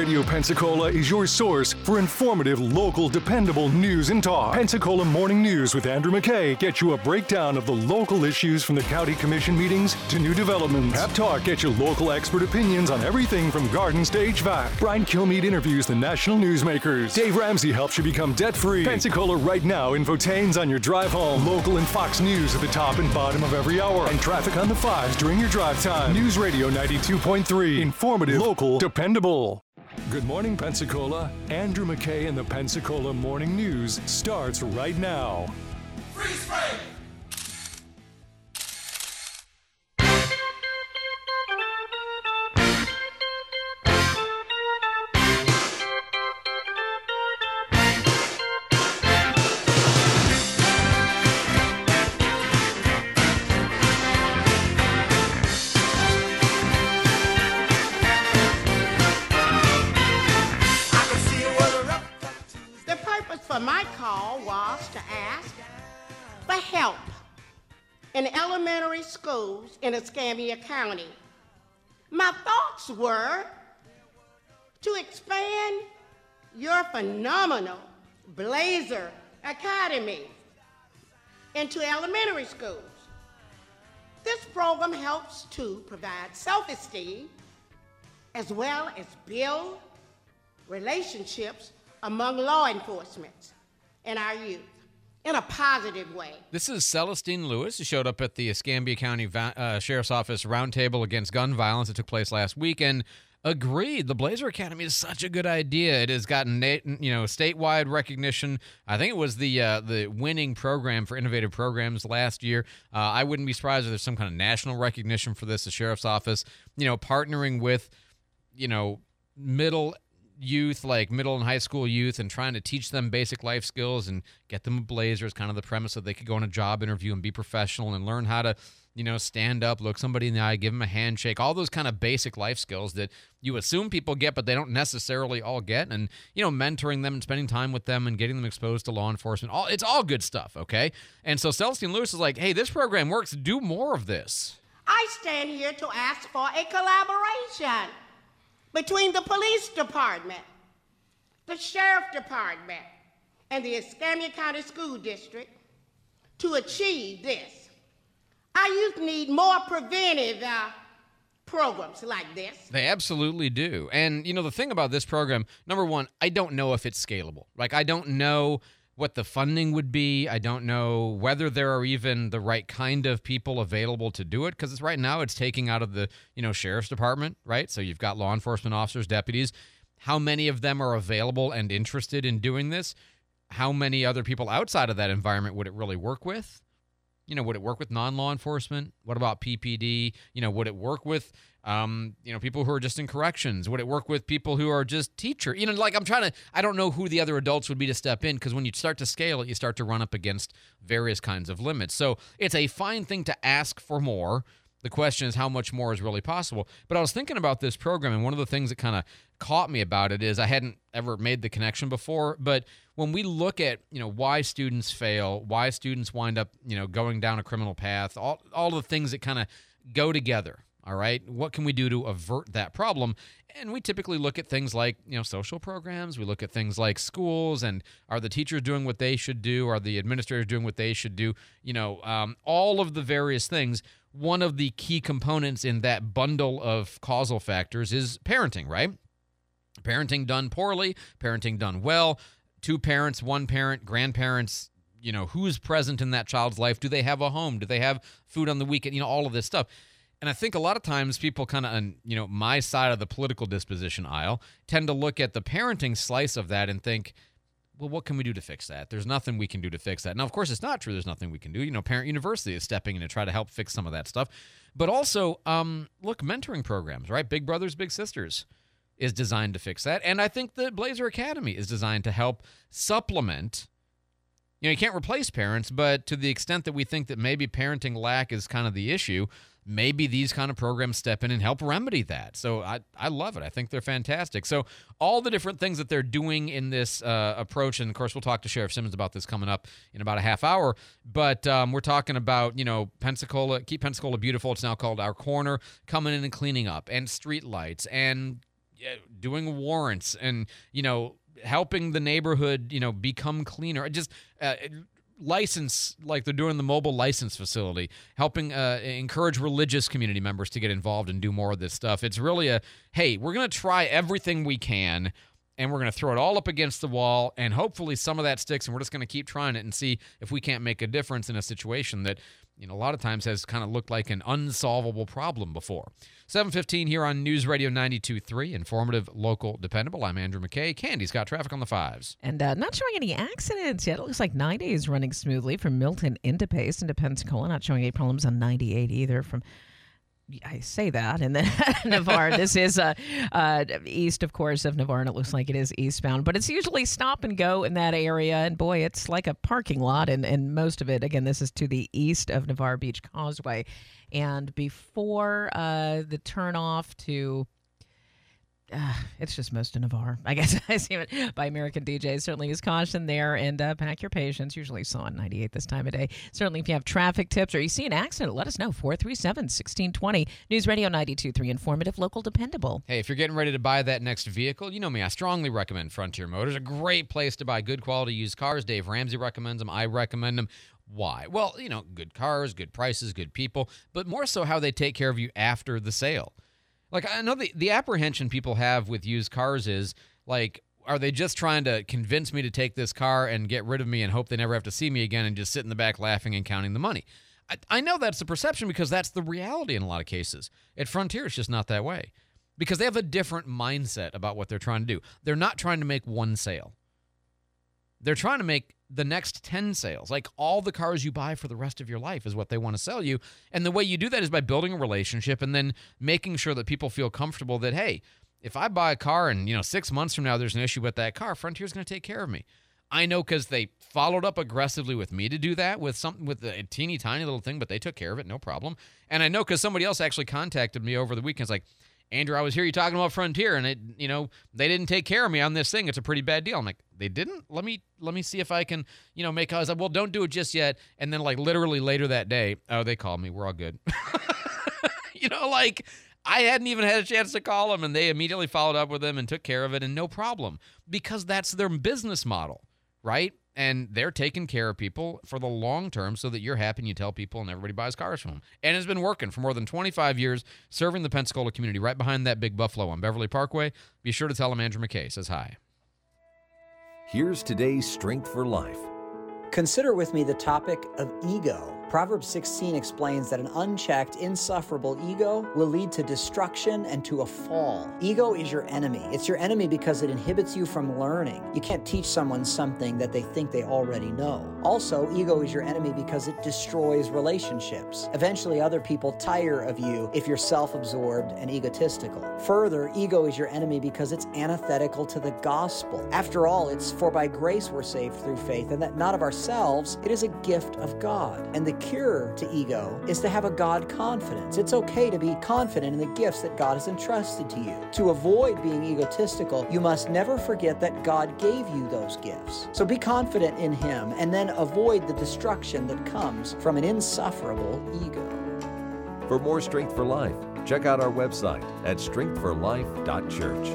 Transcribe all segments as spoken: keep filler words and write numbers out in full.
Radio Pensacola is your source for informative, local, dependable news and talk. Pensacola Morning News with Andrew McKay gets you a breakdown of the local issues from the county commission meetings to new developments. Pep Talk gets you local expert opinions on everything from gardens to H V A C. Brian Kilmeade interviews the national newsmakers. Dave Ramsey helps you become debt-free. Pensacola Right Now infotains on your drive home. Local and Fox News at the top and bottom of every hour. And traffic on the fives during your drive time. News Radio ninety-two point three. Informative, local, dependable. Good morning, Pensacola. Andrew McKay and the Pensacola Morning News starts right now. Freeze frame! My call was to ask for help in elementary schools in Escambia County. My thoughts were to expand your phenomenal Blazer Academy into elementary schools. This program helps to provide self-esteem as well as build relationships among law enforcement and our youth in a positive way. This is Celestine Lewis, who showed up at the Escambia County uh, Sheriff's Office roundtable against gun violence that took place last week, and agreed the Blazer Academy is such a good idea. It has gotten you know statewide recognition. I think it was the uh, the winning program for innovative programs last year. Uh, I wouldn't be surprised if there's some kind of national recognition for this. The Sheriff's Office, you know, partnering with, you know, middle youth, like middle and high school youth, and trying to teach them basic life skills and get them a blazer is kind of the premise that they could go on a job interview and be professional and learn how to, you know, stand up, look somebody in the eye, give them a handshake, all those kind of basic life skills that you assume people get, but they don't necessarily all get. And, you know, mentoring them and spending time with them and getting them exposed to law enforcement, all it's all good stuff, okay? And so Celestine Lewis is like, hey, this program works. Do more of this. I stand here to ask for a collaboration between the police department, the sheriff department, and the Escambia County School District to achieve this. Our youth need more preventive uh, programs like this. They absolutely do. And, you know, the thing about this program, number one, I don't know if it's scalable. Like, I don't know what the funding would be. I don't know whether there are even the right kind of people available to do it, because it's right now it's taking out of the, you know, sheriff's department, right? So you've got law enforcement officers, deputies. How many of them are available and interested in doing this? How many other people outside of that environment would it really work with? You know, would it work with non-law enforcement? What about P P D? You know, would it work with, um, you know, people who are just in corrections? Would it work with people who are just teacher? You know, like I'm trying to, I don't know who the other adults would be to step in, because when you start to scale it, you start to run up against various kinds of limits. So it's a fine thing to ask for more. The question is how much more is really possible. But I was thinking about this program, and one of the things that kind of caught me about it is I hadn't ever made the connection before, but when we look at, you know, why students fail, why students wind up, you know, going down a criminal path, all all the things that kind of go together, all right? What can we do to avert that problem? And we typically look at things like, you know, social programs. We look at things like schools, and are the teachers doing what they should do? Are the administrators doing what they should do? You know, um, all of the various things. One of the key components in that bundle of causal factors is parenting, right? Parenting done poorly, parenting done well, two parents, one parent, grandparents, you know, who's present in that child's life? Do they have a home? Do they have food on the weekend? You know, all of this stuff. And I think a lot of times people kind of, on, you know, my side of the political disposition aisle tend to look at the parenting slice of that and think, well, what can we do to fix that? There's nothing we can do to fix that. Now, of course, it's not true. There's nothing we can do. You know, Parent University is stepping in to try to help fix some of that stuff. But also, um, look, mentoring programs, right? Big Brothers, Big Sisters is designed to fix that. And I think the Blazer Academy is designed to help supplement. You know, you can't replace parents, but to the extent that we think that maybe parenting lack is kind of the issue, maybe these kind of programs step in and help remedy that. So I, I love it. I think they're fantastic. So all the different things that they're doing in this uh, approach, and of course we'll talk to Sheriff Simmons about this coming up in about a half hour, but um, we're talking about, you know, Pensacola, Keep Pensacola Beautiful. It's now called Our Corner, coming in and cleaning up, and street lights, and doing warrants and, you know, helping the neighborhood, you know, become cleaner. Just uh, license, like they're doing the mobile license facility, helping uh, encourage religious community members to get involved and do more of this stuff. It's really a, hey, we're going to try everything we can, and we're going to throw it all up against the wall, and hopefully some of that sticks, and we're just going to keep trying it and see if we can't make a difference in a situation that, you know, a lot of times has kind of looked like an unsolvable problem before. seven fifteen here on News Radio ninety-two point three, informative, local, dependable. I'm Andrew McKay. Candy's got traffic on the fives. And uh, not showing any accidents yet. It looks like ninety is running smoothly from Milton into Pace into Pensacola. Not showing any problems on ninety-eight either from... I say that, and then Navarre, this is uh, uh, east, of course, of Navarre, and it looks like it is eastbound, but it's usually stop and go in that area, and boy, it's like a parking lot, and, and most of it, again, this is to the east of Navarre Beach Causeway, and before uh, the turnoff to... Uh, it's just most of Navarre, I guess. I see it by American D Js. Certainly use caution there and uh, pack your patience. Usually saw on ninety-eight this time of day. Certainly if you have traffic tips or you see an accident, let us know. four three seven, one six two zero. News Radio ninety-two point three, informative, local, dependable. Hey, if you're getting ready to buy that next vehicle, you know me, I strongly recommend Frontier Motors. A great place to buy good quality used cars. Dave Ramsey recommends them. I recommend them. Why? Well, you know, good cars, good prices, good people, but more so how they take care of you after the sale. Like, I know the, the apprehension people have with used cars is, like, are they just trying to convince me to take this car and get rid of me and hope they never have to see me again and just sit in the back laughing and counting the money? I, I know that's the perception because that's the reality in a lot of cases. At Frontier, it's just not that way because they have a different mindset about what they're trying to do. They're not trying to make one sale. They're trying to make the next ten sales. Like all the cars you buy for the rest of your life is what they want to sell you. And the way you do that is by building a relationship and then making sure that people feel comfortable that, hey, if I buy a car and, you know, six months from now there's an issue with that car, Frontier's going to take care of me. I know because they followed up aggressively with me to do that with something with a teeny tiny little thing, but they took care of it, no problem. And I know because somebody else actually contacted me over the weekend. It's like, Andrew, I was here you talking about Frontier, and it, you know, they didn't take care of me on this thing. It's a pretty bad deal. I'm like, they didn't? Let me let me see if I can, you know, make. I was like, well, don't do it just yet. And then, like, literally later that day, oh, they called me. We're all good. You know, like, I hadn't even had a chance to call them, and they immediately followed up with them and took care of it, and no problem, because that's their business model, right? And they're taking care of people for the long term so that you're happy and you tell people and everybody buys cars from them. And it's been working for more than twenty-five years, serving the Pensacola community right behind that big Buffalo on Beverly Parkway. Be sure to tell them Andrew McKay says hi. Here's today's Strength for Life. Consider with me the topic of ego. Proverbs sixteen explains that an unchecked, insufferable ego will lead to destruction and to a fall. Ego is your enemy. It's your enemy because it inhibits you from learning. You can't teach someone something that they think they already know. Also, ego is your enemy because it destroys relationships. Eventually, other people tire of you if you're self-absorbed and egotistical. Further, ego is your enemy because it's antithetical to the gospel. After all, it's for by grace we're saved through faith, and that not of ourselves, it is a gift of God. And the cure to ego is to have a God confidence. It's okay to be confident in the gifts that God has entrusted to you. To avoid being egotistical, you must never forget that God gave you those gifts. So be confident in Him and then avoid the destruction that comes from an insufferable ego. For more Strength for Life, check out our website at strength for life dot church.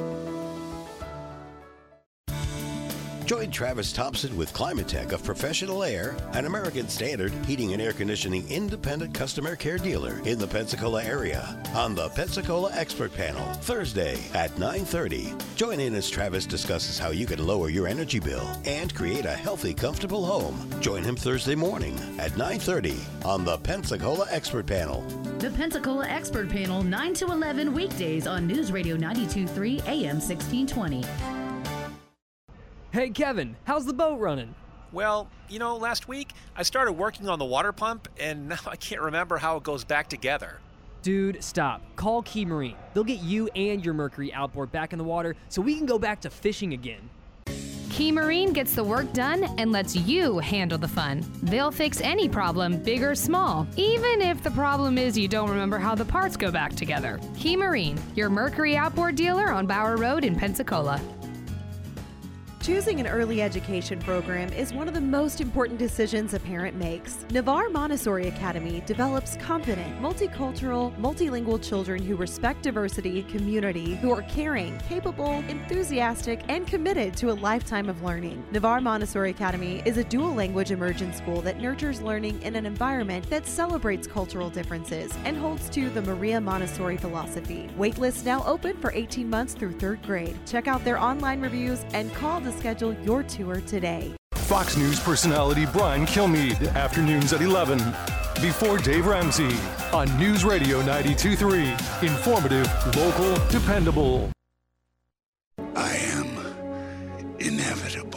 Join Travis Thompson with Climatech of Professional Air, an American Standard heating and air conditioning independent customer care dealer in the Pensacola area, on the Pensacola Expert Panel, Thursday at nine thirty. Join in as Travis discusses how you can lower your energy bill and create a healthy, comfortable home. Join him Thursday morning at nine thirty on the Pensacola Expert Panel. The Pensacola Expert Panel, nine to eleven weekdays on News Radio ninety-two point three A M sixteen twenty. Hey, Kevin, how's the boat running? Well, you know, last week I started working on the water pump, and now I can't remember how it goes back together. Dude, stop. Call Key Marine. They'll get you and your Mercury outboard back in the water so we can go back to fishing again. Key Marine gets the work done and lets you handle the fun. They'll fix any problem, big or small, even if the problem is you don't remember how the parts go back together. Key Marine, your Mercury outboard dealer on Bower Road in Pensacola. Choosing an early education program is one of the most important decisions a parent makes. Navarre Montessori Academy develops confident, multicultural, multilingual children who respect diversity, community, who are caring, capable, enthusiastic, and committed to a lifetime of learning. Navarre Montessori Academy is a dual language immersion school that nurtures learning in an environment that celebrates cultural differences and holds to the Maria Montessori philosophy. Waitlists now open for eighteen months through third grade. Check out their online reviews and call to schedule your tour today. Fox News personality Brian Kilmeade, afternoons at eleven. Before Dave Ramsey on News Radio ninety-two point three. Informative, local, dependable. I am inevitable.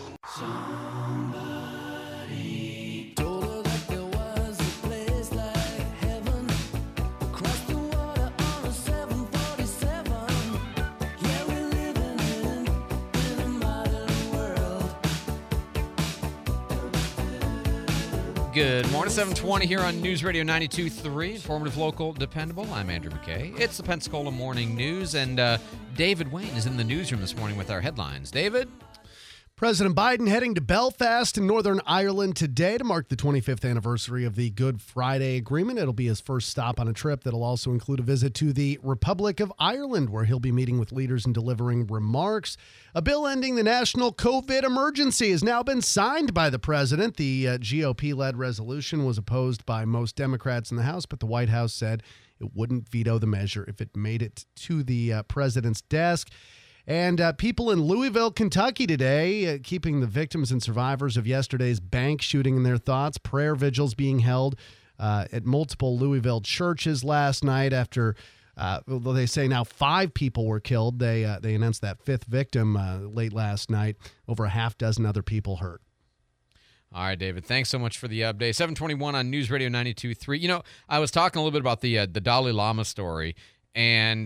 Good morning, seven twenty here on News Radio ninety-two point three, informative, local, dependable. I'm Andrew McKay. It's the Pensacola Morning News, and uh, David Wayne is in the newsroom this morning with our headlines. David? President Biden heading to Belfast in Northern Ireland today to mark the twenty-fifth anniversary of the Good Friday Agreement. It'll be his first stop on a trip that'll also include a visit to the Republic of Ireland, where he'll be meeting with leaders and delivering remarks. A bill ending the national COVID emergency has now been signed by the president. The uh, G O P-led resolution was opposed by most Democrats in the House, but the White House said it wouldn't veto the measure if it made it to the uh, president's desk. And uh, people in Louisville, Kentucky today, uh, keeping the victims and survivors of yesterday's bank shooting in their thoughts. Prayer vigils being held uh, at multiple Louisville churches last night after, uh, well, they say now five people were killed. They uh, they announced that fifth victim uh, late last night. Over a half dozen other people hurt. All right, David, thanks so much for the update. seven twenty-one on News Radio ninety-two point three. You know, I was talking a little bit about the uh, the Dalai Lama story, and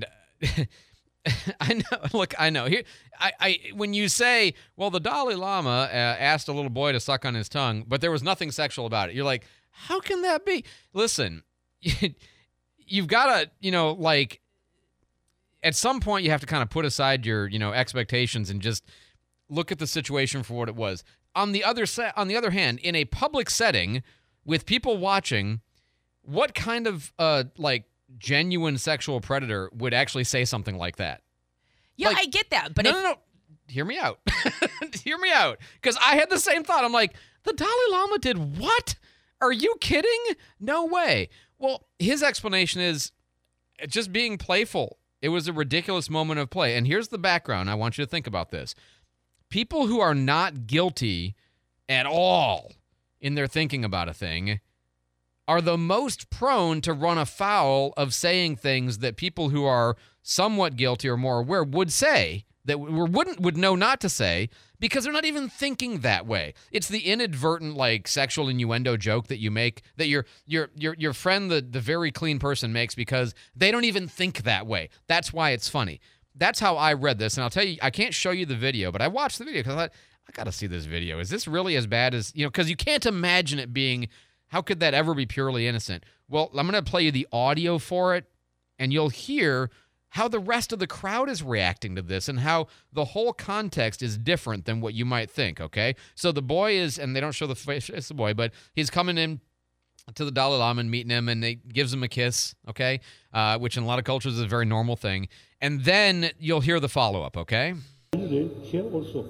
I know. Look, I know. Here, I, I, when you say, "Well, the Dalai Lama uh, asked a little boy to suck on his tongue, but there was nothing sexual about it," you're like, "How can that be?" Listen, you've got to, you know, like, at some point, you have to kind of put aside your, you know, expectations and just look at the situation for what it was. On the other se- on the other hand, in a public setting with people watching, what kind of uh like genuine sexual predator would actually say something like that? Yeah, Like, I get that, but no, if, no, no. Hear me out. Hear me out. Because I had the same thought. I'm like, the Dalai Lama did what? Are you kidding? No way. Well, his explanation is just being playful. It was a ridiculous moment of play. And here's the background. I want you to think about this. People who are not guilty at all in their thinking about a thing are the most prone to run afoul of saying things that people who are somewhat guilty or more aware would say, that wouldn't would know not to say, because they're not even thinking that way. It's the inadvertent, like, sexual innuendo joke that you make, that your your your your friend, the, the very clean person, makes because they don't even think that way. That's why it's funny. That's how I read this, and I'll tell you, I can't show you the video, but I watched the video because I thought, I got to see this video. Is this really as bad as, you know, because you can't imagine it being, how could that ever be purely innocent? Well, I'm going to play you the audio for it, and you'll hear how the rest of the crowd is reacting to this and how the whole context is different than what you might think, okay? So the boy is, and they don't show the face of the boy, but he's coming in to the Dalai Lama and meeting him, and he gives him a kiss, okay? Uh, which in a lot of cultures is a very normal thing. And then you'll hear the follow-up, okay? Here also.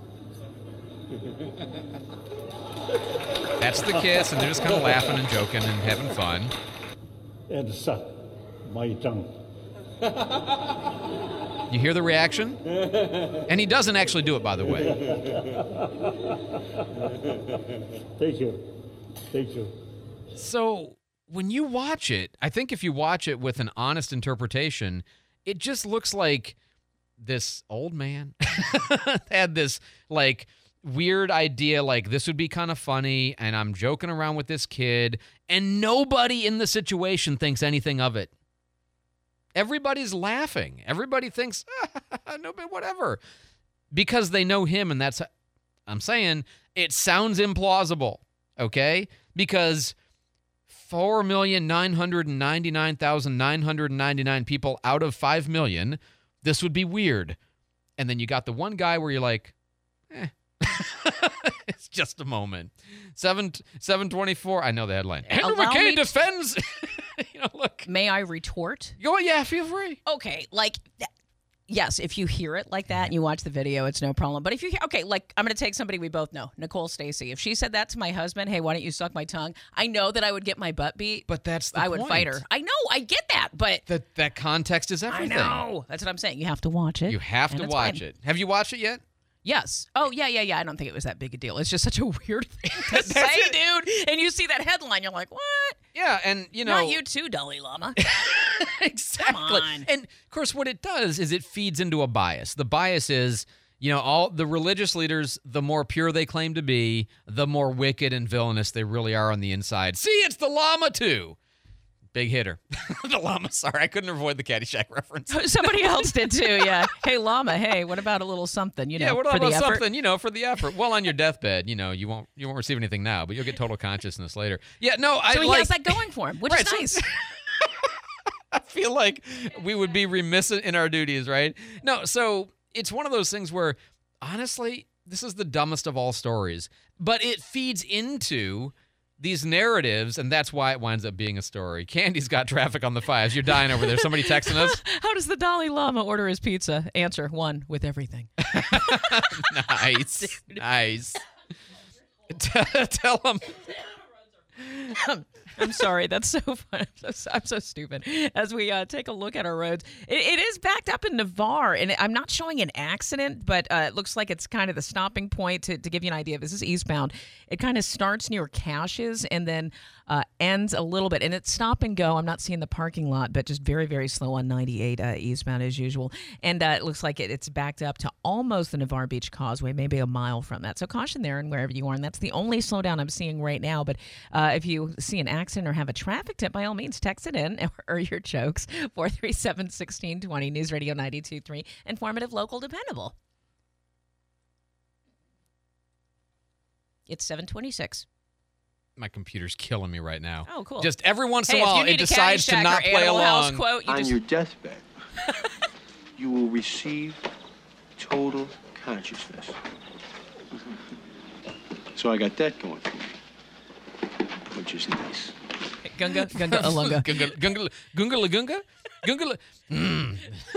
That's the kiss, and they're just kind of laughing and joking and having fun. And suck my tongue. You hear the reaction? And he doesn't actually do it, by the way. Thank you. Thank you. So when you watch it, I think if you watch it with an honest interpretation, it just looks like this old man had this, like, weird idea, like, this would be kind of funny, and I'm joking around with this kid, and nobody in the situation thinks anything of it. Everybody's laughing. Everybody thinks, ah, no, but whatever. Because they know him, and that's, I'm saying, it sounds implausible, okay? Because four million nine hundred ninety-nine thousand nine hundred ninety-nine people out of five million, this would be weird. And then you got the one guy where you're like, Eh. It's just a moment. Seven seven twenty four. I know the headline. Andrew Allow McKay me to- defends. You know, look. May I retort? Go, yeah, feel free. Okay, like, th- yes, if you hear it like that and you watch the video, it's no problem. But if you hear, okay, like, I'm going to take somebody we both know, Nicole Stacy. If she said that to my husband, hey, why don't you suck my tongue? I know that I would get my butt beat. But that's the I would point. fight her. I know, I get that, but That that context is I everything. know. That's what I'm saying. You have to watch it. You have and to it's watch fine. it. Have you watched it yet? Yes. Oh, yeah, yeah, yeah. I don't think it was that big a deal. It's just such a weird thing to say, dude. And you see that headline, you're like, what? Yeah, and you know, Not you too, Dalai Lama. exactly. Come on. And of course, what it does is it feeds into a bias. The bias is, you know, all the religious leaders, the more pure they claim to be, the more wicked and villainous they really are on the inside. See, it's the llama too. Big hitter. The llama. Sorry, I couldn't avoid the Caddyshack reference. Somebody else did too, yeah. Hey, Llama, hey, what about a little something, you know, yeah, what for about the effort? something, you know, for the effort? Well, on your deathbed, you know, you won't you won't receive anything now, but you'll get total consciousness later. Yeah, no, I So he like, has that going for him, which Right, is so- nice. I feel like we would be remiss in our duties, right? No, so it's one of those things where, honestly, this is the dumbest of all stories, but it feeds into these narratives, and that's why it winds up being a story. Candy's got traffic on the fives. You're dying over there. Somebody texting us? How does the Dalai Lama order his pizza? Answer, one, with everything. Nice. Nice. T- tell them. I'm sorry. That's so fun. I'm so, I'm so stupid. As we uh, take a look at our roads, it, it is backed up in Navarre, and I'm not showing an accident, but uh, it looks like it's kind of the stopping point. To, to give you an idea, this is eastbound. It kind of starts near Caches and then uh, ends a little bit, and it's stop and go. I'm not seeing the parking lot, but just very, very slow on ninety-eight uh, eastbound as usual. And uh, it looks like it, it's backed up to almost the Navarre Beach Causeway, maybe a mile from that. So caution there and wherever you are. And that's the only slowdown I'm seeing right now. But uh, if you see an accident or have a traffic tip, by all means, text it in or, or your jokes. four three seven, one six two zero, News Radio ninety-two point three. Informative, local, dependable. It's seven twenty-six. My computer's killing me right now. Oh, cool. Just every once Hey, in a if you while, need it a decides to Caddyshack not or play Animal House along. quote, you On just- your deathbed, you will receive total consciousness. So I got that going for me, which is nice. Gunga, Gunga, Alunga. Gunga, Gunga, Gunga, Lagunga? Gunga, La- mm.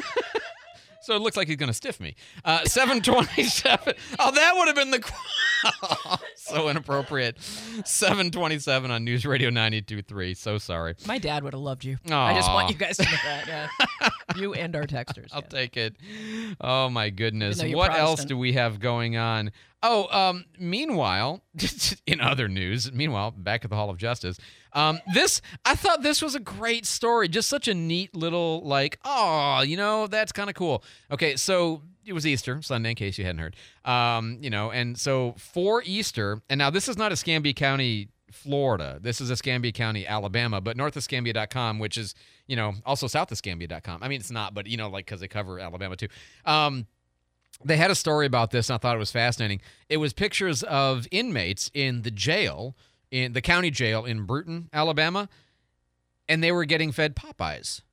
So it looks like he's going to stiff me. Uh, seven twenty-seven. Oh, that would have been the... qu- So inappropriate. seven twenty-seven on News Radio ninety-two point three. So sorry. My dad would have loved you. Aw. I just want you guys to know that. Yeah. You and our texters. I'll yeah. take it. Oh, my goodness. Even though you're What else Protestant. do we have going on? Oh, um, meanwhile, in other news, meanwhile, back at the Hall of Justice, um, this, I thought this was a great story. Just such a neat little, like, oh, you know, that's kind of cool. Okay, so it was Easter Sunday, in case you hadn't heard. Um, you know, and so for Easter, and now this is not Escambia County, Florida. This is Escambia County, Alabama, but north escambia dot com, which is, you know, also south escambia dot com. I mean, it's not, but, you know, like, because they cover Alabama too. Um, they had a story about this, and I thought it was fascinating. It was pictures of inmates in the jail, in the county jail in Bruton, Alabama, and they were getting fed Popeyes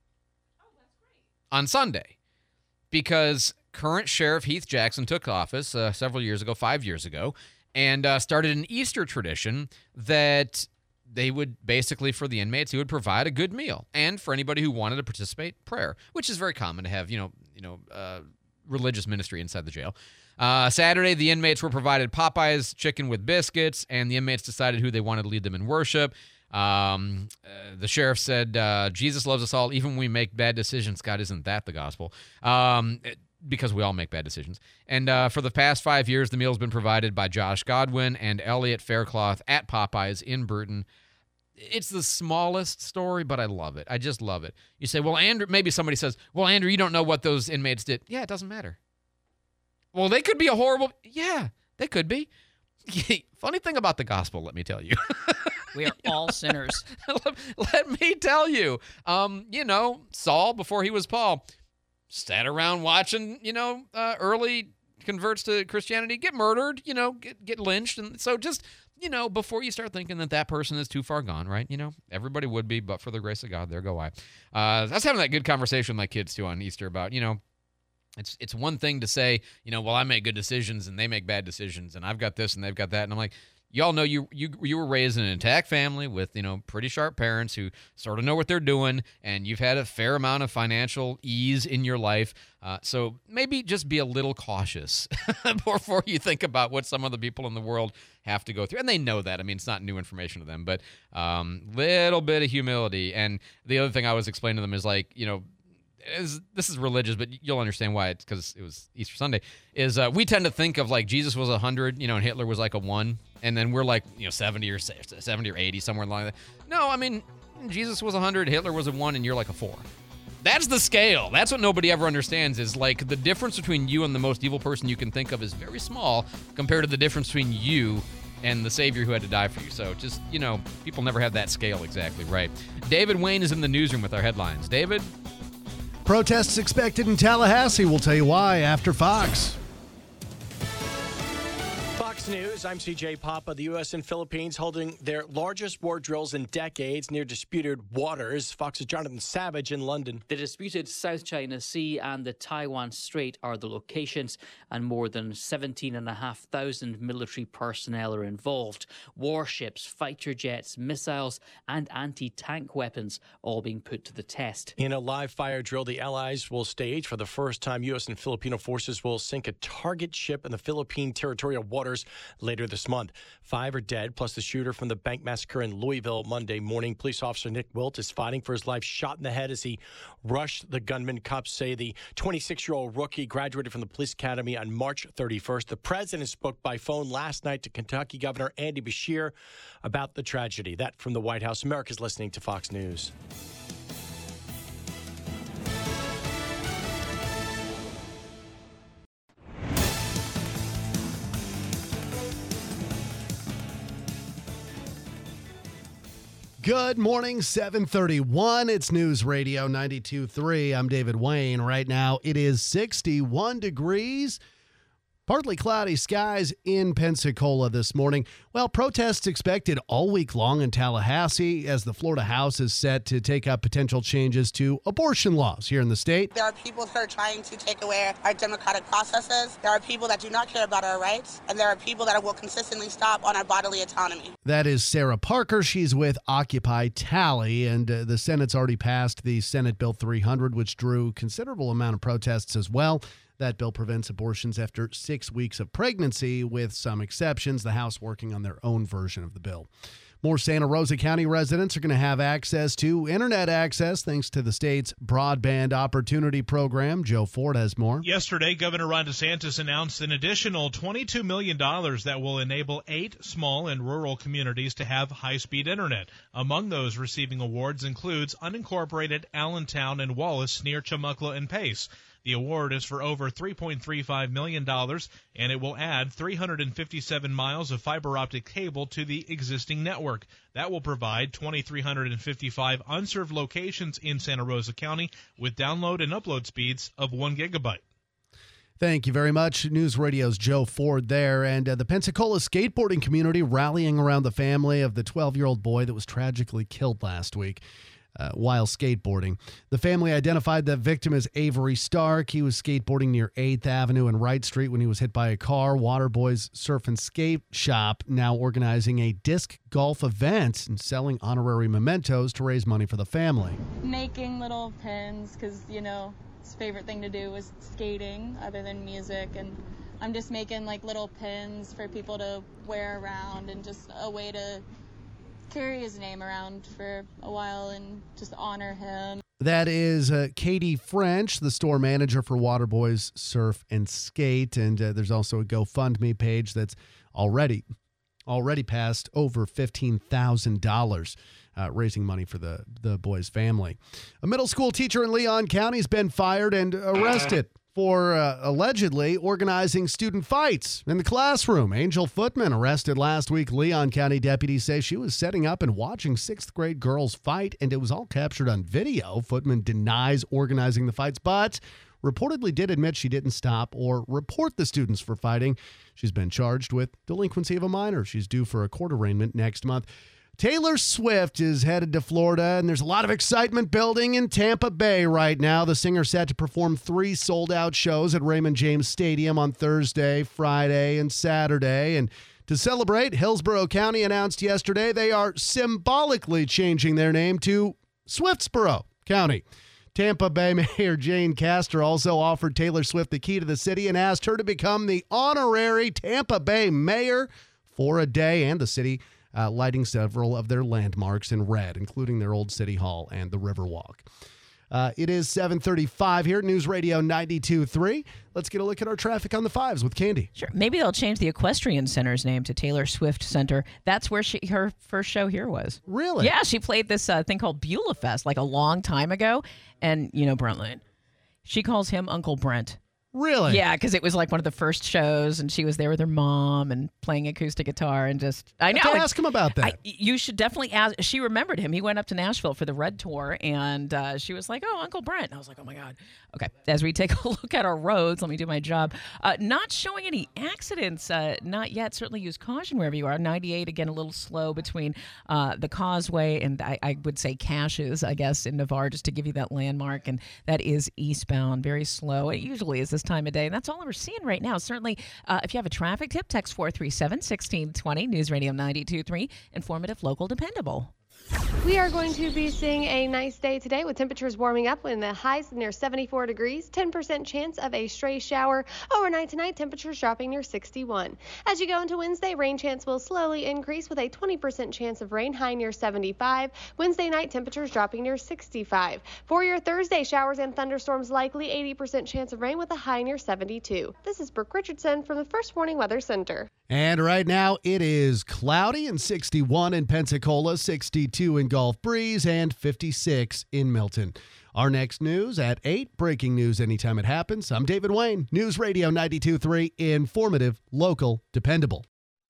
on Sunday because current Sheriff Heath Jackson took office uh, several years ago, five years ago, and uh, started an Easter tradition that they would basically, for the inmates, he would provide a good meal, and for anybody who wanted to participate, prayer, which is very common to have, you know, you know, uh, religious ministry inside the jail. Uh, Saturday, the inmates were provided Popeyes chicken with biscuits, and the inmates decided who they wanted to lead them in worship. Um, uh, the sheriff said, uh, Jesus loves us all, even when we make bad decisions. God, isn't that the gospel? Um, it, because we all make bad decisions. And uh, for the past five years, the meal has been provided by Josh Godwin and Elliot Faircloth at Popeyes in Bruton. It's the smallest story, but I love it. I just love it. You say, well, Andrew, maybe somebody says, well, Andrew, you don't know what those inmates did. Yeah, it doesn't matter. Well, they could be a horrible. Yeah, they could be. Funny thing about the gospel, let me tell you. We are all sinners. let, let me tell you. Um, you know, Saul, before he was Paul, sat around watching, you know, uh, early converts to Christianity get murdered, you know, get, get lynched. And so just, you know, before you start thinking that that person is too far gone, right? You know, everybody would be, but for the grace of God, there go I. Uh, I was having that good conversation with my kids, too, on Easter about, you know, It's it's one thing to say, you know, well, I make good decisions and they make bad decisions, and I've got this and they've got that. And I'm like, y'all know you you you were raised in an intact family with, you know, pretty sharp parents who sort of know what they're doing, and you've had a fair amount of financial ease in your life. Uh, so maybe just be a little cautious before you think about what some of the people in the world have to go through. And they know that. I mean, it's not new information to them, but um, little bit of humility. And the other thing I was explaining to them is like, you know, Is, this is religious, but you'll understand why. It's because it was Easter Sunday. Is uh, we tend to think of like Jesus was a hundred, you know, and Hitler was like a one, and then we're like, you know, seventy or seventy or eighty, somewhere along that. No, I mean, Jesus was a hundred, Hitler was a one, and you're like a four. That's the scale. That's what nobody ever understands. Is like the difference between you and the most evil person you can think of is very small compared to the difference between you and the Savior who had to die for you. So just, you know, people never have that scale exactly right. David Wayne is in the newsroom with our headlines. David. Protests expected in Tallahassee. We'll tell you why after Fox. Fox News, I'm C J Papa. The U S and Philippines holding their largest war drills in decades near disputed waters. Fox's Jonathan Savage in London. The disputed South China Sea and the Taiwan Strait are the locations, and more than seventeen thousand five hundred military personnel are involved. Warships, fighter jets, missiles, and anti-tank weapons all being put to the test. In a live fire drill, the Allies will stage for the first time. U S and Filipino forces will sink a target ship in the Philippine territorial waters later this month. Five are dead, plus the shooter from the bank massacre in Louisville Monday morning. Police officer Nick Wilt is fighting for his life, shot in the head as he rushed the gunman. Cops say the twenty-six-year-old rookie graduated from the police academy on March thirty-first. The president spoke by phone last night to Kentucky Governor Andy Beshear about the tragedy. That from the White House. America's listening to Fox News. Good morning, seven thirty-one. It's News Radio ninety-two point three. I'm David Wayne. Right now, it is sixty-one degrees. Partly cloudy skies in Pensacola this morning. Well, protests expected all week long in Tallahassee as the Florida House is set to take up potential changes to abortion laws here in the state. There are people that are trying to take away our democratic processes. There are people that do not care about our rights. And there are people that will consistently stop on our bodily autonomy. That is Sarah Parker. She's with Occupy Tally, and uh, the Senate's already passed the Senate Bill three hundred, which drew considerable amount of protests as well. That bill prevents abortions after six weeks of pregnancy, with some exceptions. The House working on their own version of the bill. More Santa Rosa County residents are going to have access to internet access thanks to the state's Broadband Opportunity Program. Joe Ford has more. Yesterday, Governor Ron DeSantis announced an additional twenty-two million dollars that will enable eight small and rural communities to have high-speed internet. Among those receiving awards includes unincorporated Allentown and Wallace near Chumuckla and Pace. The award is for over three point three five million dollars, and it will add three hundred fifty-seven miles of fiber optic cable to the existing network. That will provide two thousand three hundred fifty-five unserved locations in Santa Rosa County with download and upload speeds of one gigabyte. Thank you very much. News Radio's Joe Ford there. And uh, the Pensacola skateboarding community rallying around the family of the twelve-year-old boy that was tragically killed last week. Uh, while skateboarding. The family identified the victim as Avery Stark. He was skateboarding near eighth Avenue and Wright Street when he was hit by a car. Waterboys Surf and Skate Shop now organizing a disc golf event and selling honorary mementos to raise money for the family. Making little pins because, you know, his favorite thing to do was skating other than music, and I'm just making like little pins for people to wear around and just a way to carry his name around for a while and just honor him. That is uh, Katie French, the store manager for Waterboys Surf and Skate. And uh, there's also a GoFundMe page that's already already passed over fifteen thousand dollars, uh, raising money for the, the boy's family. A middle school teacher in Leon County has been fired and arrested for uh, allegedly organizing student fights in the classroom. Angel Footman arrested last week. Leon County deputies say she was setting up and watching sixth grade girls fight, and it was all captured on video. Footman denies organizing the fights, but reportedly did admit she didn't stop or report the students for fighting. She's been charged with delinquency of a minor. She's due for a court arraignment next month. Taylor Swift is headed to Florida, and there's a lot of excitement building in Tampa Bay right now. The singer set to perform three sold-out shows at Raymond James Stadium on Thursday, Friday, and Saturday. And to celebrate, Hillsborough County announced yesterday they are symbolically changing their name to Swiftsboro County. Tampa Bay Mayor Jane Castor also offered Taylor Swift the key to the city and asked her to become the honorary Tampa Bay mayor for a day, and the city Uh, lighting several of their landmarks in red, including their old city hall and the Riverwalk. Uh, it is seven thirty-five here at News Radio ninety-two point three. Let's get a look at our traffic on the fives with Candy. Sure. Maybe they'll change the Equestrian Center's name to Taylor Swift Center. That's where she her first show here was. Really? Yeah, she played this uh, thing called Beulah Fest like a long time ago. And, you know, Brent Lane, she calls him Uncle Brent. Really? Yeah, because it was like one of the first shows, and she was there with her mom and playing acoustic guitar and just. I know. I have to ask him about that. I, you should definitely ask. She remembered him. He went up to Nashville for the Red Tour, and uh, she was like, "Oh, Uncle Brent." And I was like, "Oh my God." Okay, as we take a look at our roads, let me do my job. Uh, not showing any accidents, uh, not yet. Certainly use caution wherever you are. ninety-eight again, a little slow between uh, the Causeway and I, I would say Caches, I guess, in Navarre, just to give you that landmark, and that is eastbound, very slow. It usually is this time of day, and that's all we're seeing right now. Certainly, uh, if you have a traffic tip, text four three seven, one six two zero, News Radio ninety-two point three, informative, local, dependable. We are going to be seeing a nice day today with temperatures warming up in the highs near seventy-four degrees, ten percent chance of a stray shower. Overnight tonight, temperatures dropping near sixty-one. As you go into Wednesday, rain chance will slowly increase with a twenty percent chance of rain, high near seventy-five. Wednesday night, temperatures dropping near sixty-five. For your Thursday, showers and thunderstorms likely, eighty percent chance of rain with a high near seventy-two. This is Brooke Richardson from the First Warning Weather Center. And right now it is cloudy and sixty-one in Pensacola, sixty-two in Gulf Breeze, and fifty-six in Milton. Our next news at eight. Breaking news anytime it happens. I'm David Wayne, News Radio ninety-two point three, informative, local, dependable.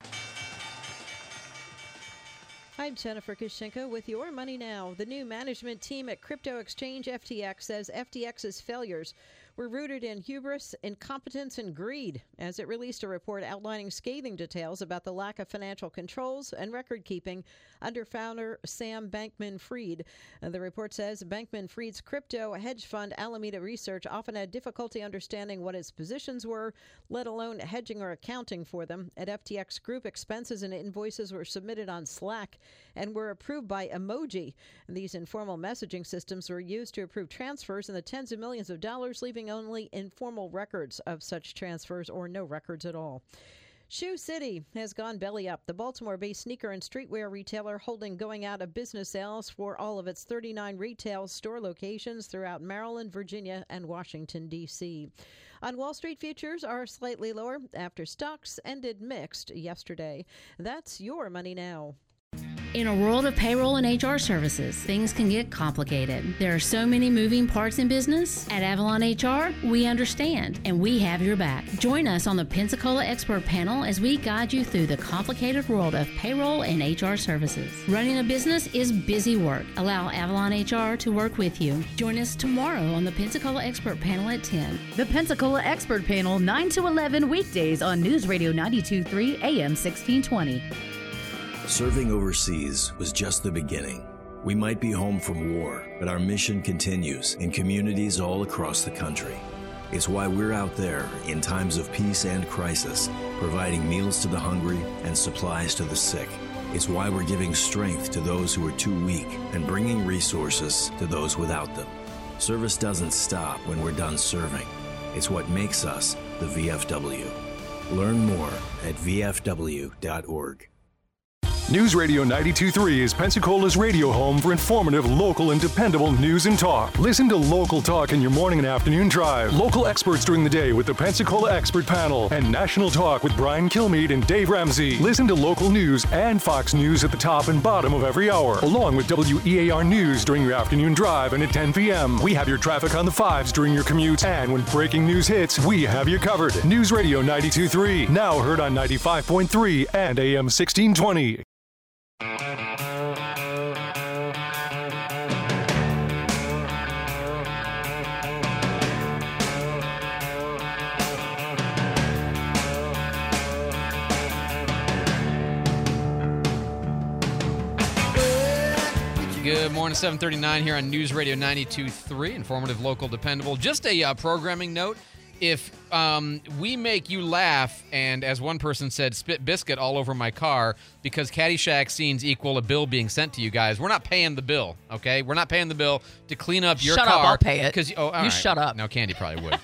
I'm Jennifer Kushinka with Your Money Now. The new management team at crypto exchange F T X says F T X's failures were rooted in hubris, incompetence, and greed, as it released a report outlining scathing details about the lack of financial controls and record-keeping under founder Sam Bankman-Fried. Uh, the report says Bankman-Fried's crypto hedge fund Alameda Research often had difficulty understanding what its positions were, let alone hedging or accounting for them. At F T X Group, expenses and invoices were submitted on Slack and were approved by Emoji. And these informal messaging systems were used to approve transfers in the tens of millions of dollars, leaving only informal records of such transfers or no records at all. Shoe City has gone belly up. The Baltimore-based sneaker and streetwear retailer holding going out of business sales for all of its thirty-nine retail store locations throughout Maryland, Virginia, and Washington, D C On Wall Street, futures are slightly lower after stocks ended mixed yesterday. That's Your Money Now. In a world of payroll and H R services, things can get complicated. There are so many moving parts in business. At Avalon H R, we understand, and we have your back. Join us on the Pensacola Expert Panel as we guide you through the complicated world of payroll and H R services. Running a business is busy work. Allow Avalon H R to work with you. Join us tomorrow on the Pensacola Expert Panel at ten. The Pensacola Expert Panel, nine to eleven weekdays on News Radio ninety-two point three A M sixteen twenty. Serving overseas was just the beginning. We might be home from war, but our mission continues in communities all across the country. It's why we're out there in times of peace and crisis, providing meals to the hungry and supplies to the sick. It's why we're giving strength to those who are too weak and bringing resources to those without them. Service doesn't stop when we're done serving. It's what makes us the V F W. Learn more at V F W dot org. News Radio ninety-two point three is Pensacola's radio home for informative, local, and dependable news and talk. Listen to local talk in your morning and afternoon drive. Local experts during the day with the Pensacola Expert Panel. And national talk with Brian Kilmeade and Dave Ramsey. Listen to local news and Fox News at the top and bottom of every hour. Along with W E A R News during your afternoon drive and at ten p.m. We have your traffic on the fives during your commute. And when breaking news hits, we have you covered. News Radio ninety-two point three. Now heard on ninety-five point three and A M sixteen twenty. Good morning, seven thirty-nine here on News Radio ninety-two point three, informative, local, dependable. Just a uh, programming note. If um, we make you laugh and, as one person said, spit biscuit all over my car because Caddyshack scenes equal a bill being sent to you guys, we're not paying the bill, okay? We're not paying the bill to clean up your shut car. Shut up, I'll pay it. Cause, oh, all you right. shut up. No, Candy probably would.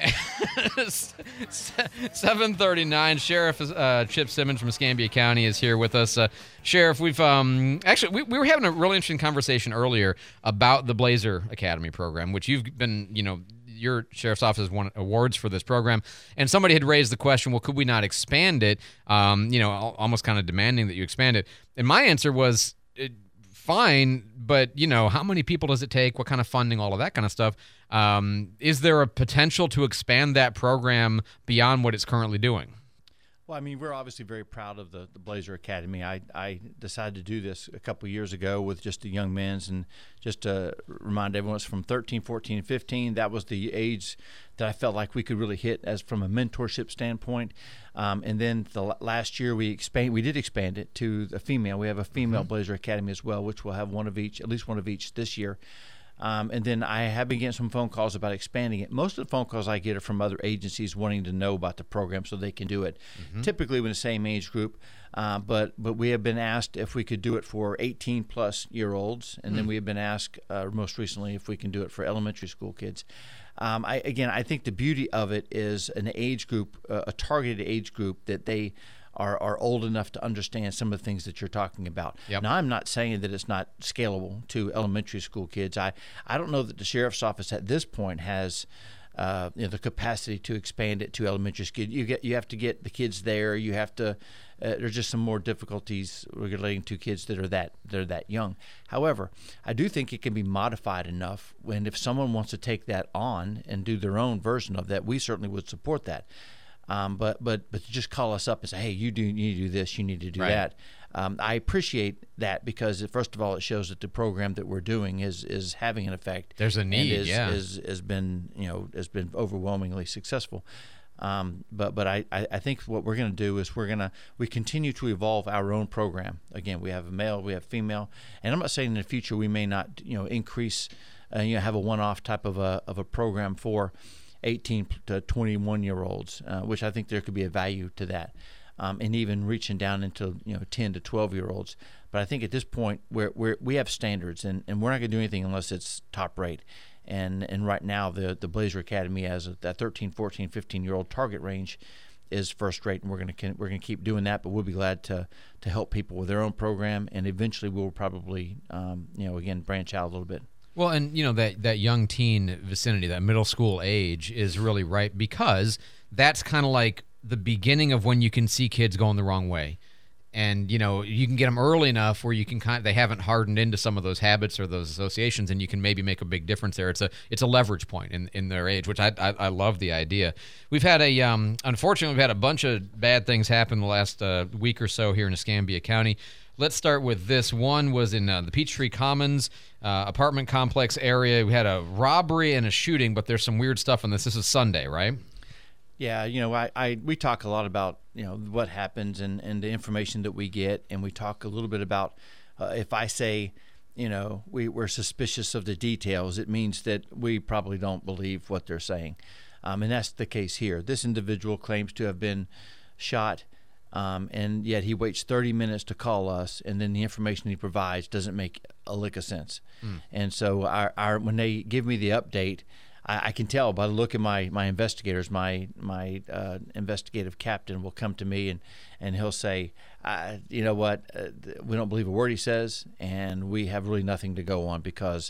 seven thirty-nine, Sheriff uh, Chip Simmons from Escambia County is here with us. Uh, Sheriff, we've um, actually, we, we were having a really interesting conversation earlier about the Blazer Academy program, which you've been, you know, your sheriff's office has won awards for this program, and somebody had raised the question, well, could we not expand it, um, you know, almost kind of demanding that you expand it. And my answer was, uh, fine, but, you know, how many people does it take, what kind of funding, all of that kind of stuff. Um, is there a potential to expand that program beyond what it's currently doing? Well, I mean, we're obviously very proud of the, the Blazer Academy. I, I decided to do this a couple of years ago with just the young men's, and just to remind everyone, it's from thirteen, fourteen, and fifteen. That was the age that I felt like we could really hit as from a mentorship standpoint. Um, and then the last year we expand, we did expand it to the female. We have a female mm-hmm. Blazer Academy as well, which will have one of each, at least one of each this year. Um, and then I have been getting some phone calls about expanding it. Most of the phone calls I get are from other agencies wanting to know about the program so they can do it, mm-hmm. typically with the same age group. Uh, but but we have been asked if we could do it for eighteen plus year olds, and mm-hmm. then we have been asked uh, most recently if we can do it for elementary school kids. Um, I, again, I think the beauty of it is an age group, uh, a targeted age group that they Are, are old enough to understand some of the things that you're talking about. Yep. Now, I'm not saying that it's not scalable to elementary school kids. I, I don't know that the sheriff's office at this point has uh, you know, the capacity to expand it to elementary school. You get you have to get the kids there. You have to. Uh, there's just some more difficulties relating to kids that are that they're that young. However, I do think it can be modified enough. When if someone wants to take that on and do their own version of that, we certainly would support that. Um, but but but just call us up and say, hey, you do you need to do this, you need to do right. that. Um, I appreciate that because it, first of all, it shows that the program that we're doing is is having an effect. There's a need, and is, yeah. Is has been you know has been overwhelmingly successful. Um, but but I, I think what we're going to do is we're going to we continue to evolve our own program. Again, we have a male, we have female, and I'm not saying in the future we may not you know increase, uh, you know have a one-off type of a of a program for eighteen to twenty-one year olds, uh, which I think there could be a value to that, um, and even reaching down into you know ten to twelve year olds. But I think at this point we're, we're we have standards, and, and we're not going to do anything unless it's top rate. And and right now the the Blazer Academy has a, that thirteen, fourteen, fifteen year old target range is first rate, and we're going to we're going to keep doing that. But we'll be glad to to help people with their own program, and eventually we'll probably um, you know again branch out a little bit. Well, and, you know, that, that young teen vicinity, that middle school age is really right because that's kind of like the beginning of when you can see kids going the wrong way. And, you know, you can get them early enough where you can kind of, they haven't hardened into some of those habits or those associations, and you can maybe make a big difference there. It's a it's a leverage point in, in their age, which I, I I love the idea. We've had a, um, unfortunately, we've had a bunch of bad things happen the last uh, week or so here in Escambia County. Let's start with this. One was in uh, the Peachtree Commons uh, apartment complex area. We had a robbery and a shooting, but there's some weird stuff in this. This is Sunday, right? Yeah, you know, I, I we talk a lot about, you know, what happens and, and the information that we get, and we talk a little bit about uh, if I say, you know, we, we're suspicious of the details, it means that we probably don't believe what they're saying. Um, and that's the case here. This individual claims to have been shot, Um, and yet he waits thirty minutes to call us, and then the information he provides doesn't make a lick of sense. Mm. And so our, our when they give me the update, I, I can tell by the look of my, my investigators, my my uh, investigative captain will come to me and, and he'll say, uh, you know what, uh, we don't believe a word he says, and we have really nothing to go on because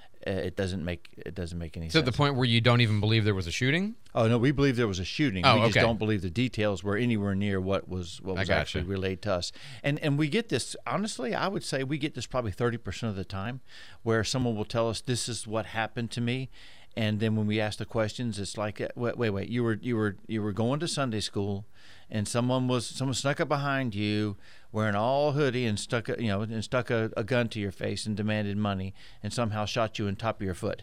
it doesn't make it doesn't make any so sense. To the point where you don't even believe there was a shooting? Oh no, we believe there was a shooting. Oh, we just okay. don't believe the details were anywhere near what was what was actually you. relayed to us. And and we get this, honestly, I would say we get this probably thirty percent of the time, where someone will tell us this is what happened to me, and then when we ask the questions, it's like, wait, wait, wait, you were you were you were going to Sunday school, and someone was someone snuck up behind you, wearing all hoodie and stuck a, you know and stuck a, a gun to your face and demanded money and somehow shot you in top of your foot.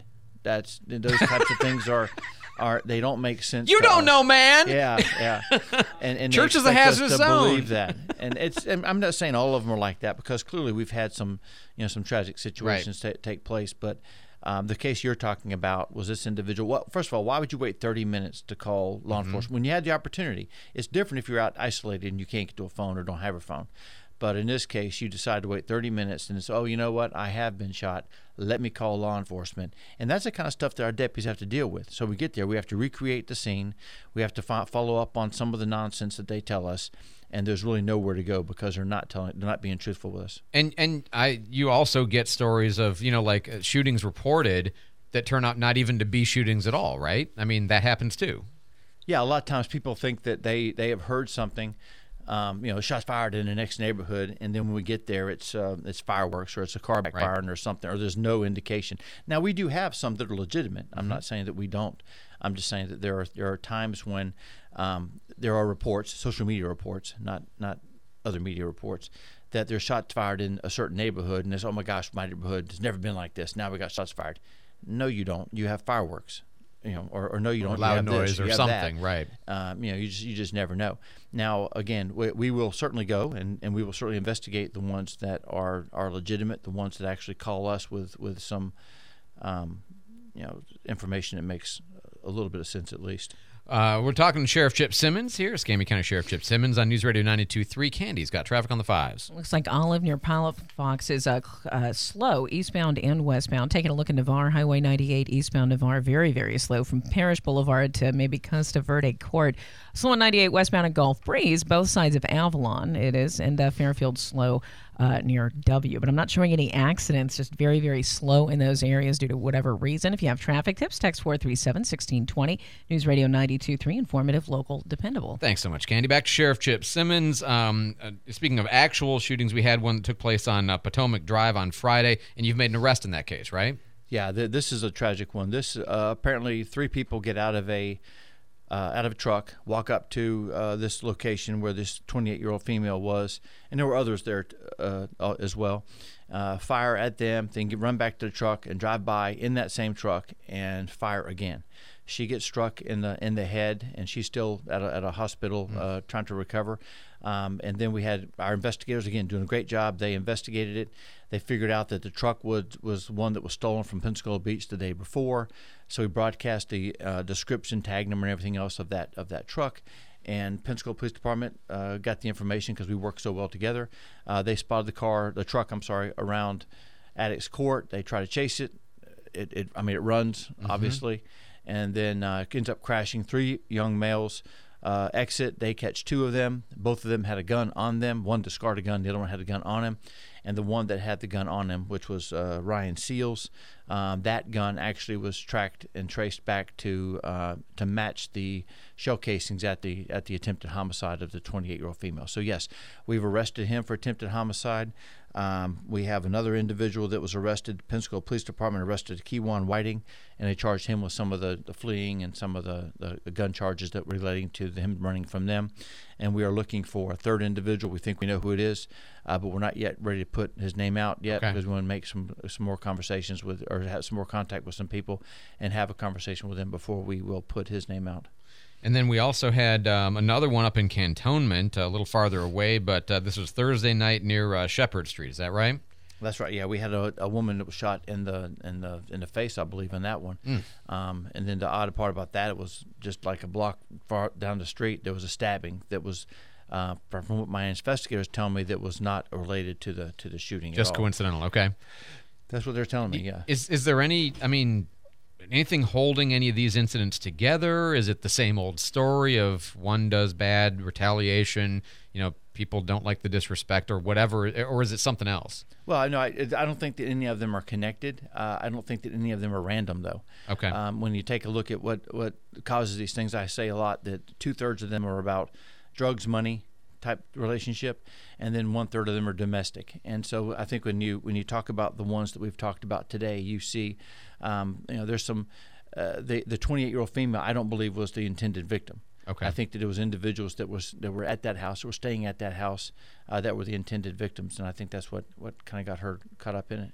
That's those types of things are. Are they don't make sense? You to don't us. know, man. Yeah, yeah. And, and Church they is a expect us hazardous to zone. believe that, and it's. And I'm not saying all of them are like that because clearly we've had some, you know, some tragic situations ta- take place. But um, the case you're talking about was this individual. Well, first of all, why would you wait thirty minutes to call law Mm-hmm. enforcement when you had the opportunity? It's different if you're out isolated and you can't get to a phone or don't have a phone. But in this case, you decide to wait thirty minutes and it's, oh, you know what? I have been shot. Let me call law enforcement. And that's the kind of stuff that our deputies have to deal with. So we get there. We have to recreate the scene. We have to fo- follow up on some of the nonsense that they tell us. And there's really nowhere to go because they're not telling, they're not being truthful with us. And and I you also get stories of, you know, like uh, shootings reported that turn out not even to be shootings at all, right? I mean, that happens too. Yeah, a lot of times people think that they, they have heard something. Um, you know, shots fired in the next neighborhood, and then when we get there, it's uh, it's fireworks or it's a car backfiring or something, or there's no indication. Now we do have some that are legitimate. I'm Mm-hmm. not saying that we don't. I'm just saying that there are there are times when um, there are reports, social media reports, not not other media reports, that there's shots fired in a certain neighborhood, and it's, oh my gosh, my neighborhood has never been like this. Now we got shots fired. No, you don't. You have fireworks. You know, or, or no, you Or don't. loud you have noise this, or you have something, that. right. Um, you know, you just you just never know. Now, again, we, we will certainly go and, and we will certainly investigate the ones that are, are legitimate, the ones that actually call us with with some, um, you know, information that makes a little bit of sense at least. Uh, we're talking to Sheriff Chip Simmons here, Escambia County Sheriff Chip Simmons on News Radio ninety-two point three. Candy's got traffic on the fives. Looks like Olive near Pilot Fox is uh, uh, slow eastbound and westbound. Taking a look at Navarre, Highway ninety-eight eastbound Navarre, very, very slow from Parish Boulevard to maybe Costa Verde Court. Slow on ninety-eight westbound at Gulf Breeze, both sides of Avalon it is, and uh, Fairfield slow uh, near W. But I'm not showing any accidents, just very, very slow in those areas due to whatever reason. If you have traffic tips, text four three seven, one six two zero. News Radio ninety-two point three, informative, local, dependable. Thanks so much, Candy. Back to Sheriff Chip Simmons. Um, uh, speaking of actual shootings, we had one that took place on uh, Potomac Drive on Friday, and you've made an arrest in that case, right? Yeah, th- this is a tragic one. This uh, apparently three people get out of a uh, out of a truck, walk up to uh, this location where this twenty-eight-year-old female was, and there were others there uh, as well. Uh, fire at them, then get, run back to the truck and drive by in that same truck and fire again. She gets struck in the in the head, and she's still at a, at a hospital uh, trying to recover. Um, and then we had our investigators, again, doing a great job. They investigated it. They figured out that the truck was, was one that was stolen from Pensacola Beach the day before. So we broadcast the uh, description, tag number, and everything else of that of that truck. And Pensacola Police Department uh, got the information because we work so well together. Uh, they spotted the car, the truck, I'm sorry, around Addicts Court. They try to chase it. It, it I mean, it runs, Mm-hmm. obviously. And then uh, ends up crashing. Three young males uh, exit. They catch two of them. Both of them had a gun on them. One discarded a gun. The other one had a gun on him. And the one that had the gun on him, which was uh, Ryan Seals, um, that gun actually was tracked and traced back to uh, to match the shell casings at the at the attempted homicide of the twenty-eight-year-old female. So yes, we've arrested him for attempted homicide. Um, we have another individual that was arrested. Pensacola Police Department arrested Keywan Whiting, and they charged him with some of the, the fleeing and some of the, the, the gun charges that were relating to him running from them. And we are looking for a third individual. We think we know who it is, uh, but we're not yet ready to put his name out yet Okay. because we want to make some some more conversations with, or have some more contact with some people, and have a conversation with them before we will put his name out. And then we also had um, another one up in Cantonment, a little farther away, but uh, this was Thursday night near uh, Shepherd Street. Is that right? That's right. Yeah, we had a, a woman that was shot in the in the in the face, I believe, in that one. Mm. Um, and then the odd part about that, it was just like a block far down the street. There was a stabbing that was, uh, from what my investigators tell me, that was not related to the to the shooting. Just at all. coincidental. Okay. That's what they're telling me. Yeah. Is is there any? I mean, anything holding any of these incidents together? Is it the same old story of one does bad, retaliation? You know, people don't like the disrespect or whatever, or is it something else? Well, no, I, I don't think that any of them are connected. Uh, I don't think that any of them are random, though. Okay. Um, when you take a look at what, what causes these things, I say a lot that two-thirds of them are about drugs, money type relationship, and then one-third of them are domestic. And so I think when you when you talk about the ones that we've talked about today, you see, um, you know, there's some, uh, the the twenty-eight-year-old female I don't believe was the intended victim. Okay. I think that it was individuals that was that were at that house, that were staying at that house, uh, that were the intended victims, and I think that's what, what kind of got her caught up in it.